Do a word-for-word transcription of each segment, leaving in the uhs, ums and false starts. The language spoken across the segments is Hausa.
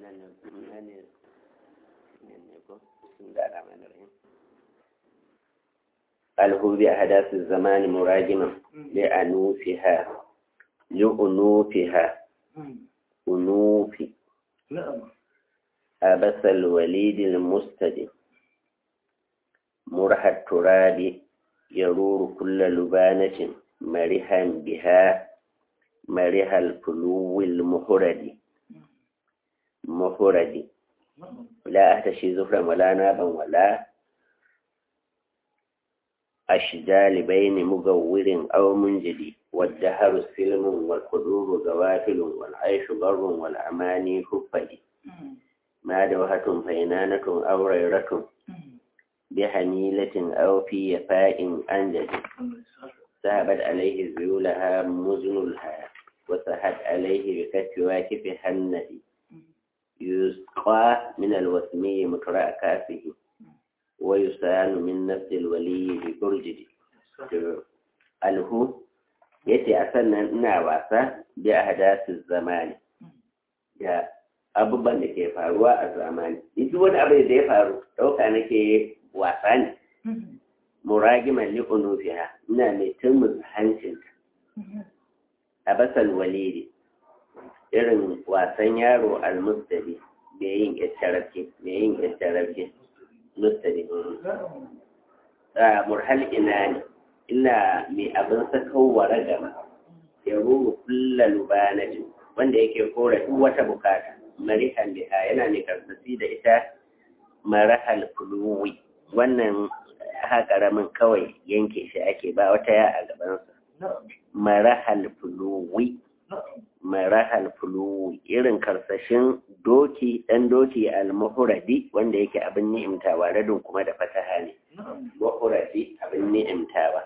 قاله بأحداث الزمان مراجما لأنوفها لأنوفها أنوف أبس الوليد المستدم مرح التراب يرور كل لبانة مرحا بها مرح الفلو المهرد مهرد لا أهتشي زفرا ولا نابا ولا أشجال بين مجور أو منجدي والدهر سلم والقدور غوافل والعيش بر والأماني خفدي ما دوهة فينانة أو ريرة بحميلة أو في يفاء أنجد ذهبت عليه زيولها مزنلها وسهت عليه بكف واكف الندي يسقى من الوسمي مقرأ كافه ويسان من نفس الولي ببرجد الهو yace a sannan ina wasa bi ahdathis zamani da abubuwan da ke faruwa a zamani duk wani abu da ya faru dauka nake wasa ne muragiman li unufiha ina mai tumuz hancinta abasal walidi irin wasan yaro al-mustabi mai yin ittarabki mai yin ittarabki mustabi murhal inani illa mai abin sakowar gaba ya ruru kulla lubanatin wanda yake kore duk wata bukata marihan biha yana mai karfasi da ita marahal fuluwi wannan haƙaramin kawai yanke shi ake ba wata ya a gabansa marahal fuluwi marahal fuluwi irin karsashin doki ɗan doki al-muhradi wanda yake abin ni'imtawa radin kuma da fataha ne muhradi abin ni'imtawa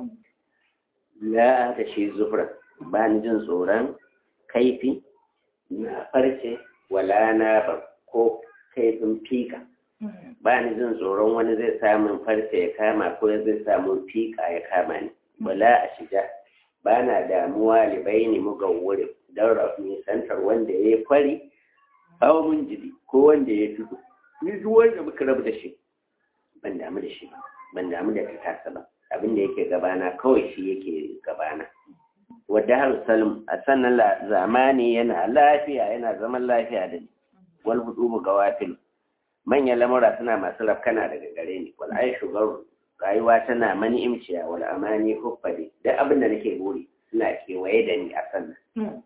la ta shi zufra ba ni jin tsoron kaifi na farce wala na ba ko kaifin fika ba ni jin tsoron wani zai samun farce ya kama ko zai samun fika ya kama ni wala a shiga ba na damuwa libai ne muga wurin don rafi santar wanda ya yi kwari hawa mun jiri ko wanda ya fito ni duk wanda muka rabu da shi ban damu da shi ba ban damu da ta tasa ba abin da yake gabana kawai shi yake gabana wadda har salim a sannan zamani yana lafiya yana zaman lafiya da ni wal hudu ga wafil manyan lamura suna masu rafkana daga gare ni wal aishu garu rayuwa tana mani imciya wal amani huffade duk abin da nake buri suna kewaye da ni a sannan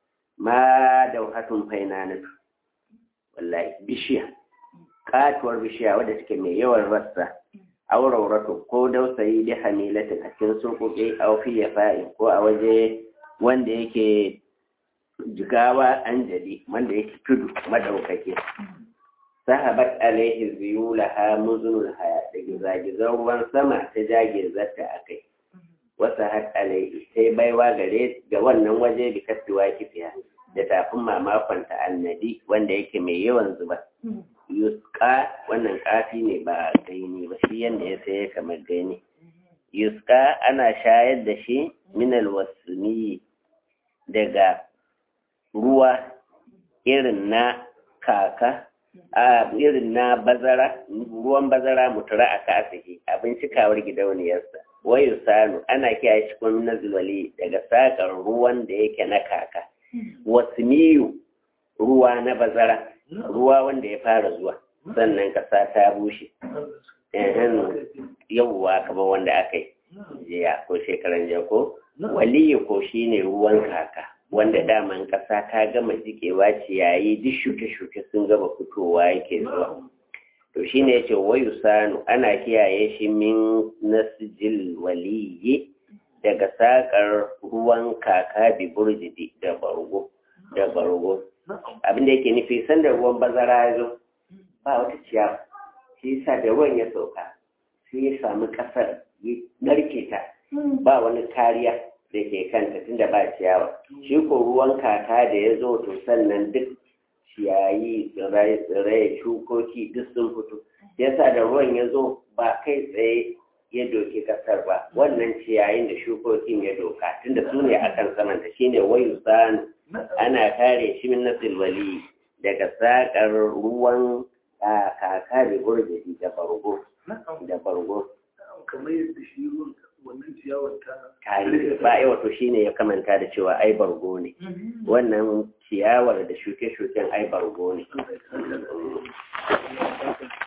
ma dauhatun fainanatu wallahi bishiya katuwar bishiya wadda take mai yawan rassa aurauratu ko dausayi da hamilatin a cikin surkuke aufi ya fa'in ko a waje wanda yake jigawa an jadi wanda yake tudu madaukake sahabat alaihi ziyulaha muzunul haya da gizagizan ruwan sama ta jage zarta a kai wasa hat alaihi sai baiwa gare ga wannan waje bi kasuwa kifiya da tafin mamakon ta annadi wanda yake mai yawan zuba yuska wannan kafi ne ba gaini ba shi yanda ya sai kamar gaini yuska ana shayar da shi minal wasmi daga ruwa irin na kaka a irin na bazara ruwan bazara mutura a kasihi abin cikawar gidauniyarsa wayo sanu ana kiyaye cikin nazulwali daga sakar ruwan da yake na kaka wasmiyu ruwa na bazara ruwa wanda ya fara zuwa sannan kasa ta bushe ehen yawwa kamar wanda aka yi jiya ko shekaran jiya ko waliyu ko shine ruwan kaka wanda daman kasa ta gama jikewa ciyayi duk shuke-shuke sun gama fitowa yake zuwa to shine yace wayu sanu ana kiyaye shi min nasjil waliyi daga sakar ruwan kaka bi burjidi da bargo da bargo abinda yake nufi sanda ruwan bazara ya zo ba wata ciyawa shi yasa da ruwan ya sauka sai ya samu kasar ya narke ta ba wani kariya da ke kanta tunda ba ciyawa shi ko ruwan kaka da ya zo to sannan duk ciyayi tsirrai shukoki duk sun fito yasa da ruwan ya zo ba kai tsaye ya doke kasar ba wannan ciyayin da shukokin ya doka tunda su ne akan samanta shine wayu sanu ana kare shi min nasil wali daga sakar ruwan kaka da burgidi da bargo da bargo kamar yadda shi ruwan wannan ciyawar ta kare ba ai wato shine ya kamanta da cewa ai bargo ne wannan ciyawar da shuke-shuken ai bargo ne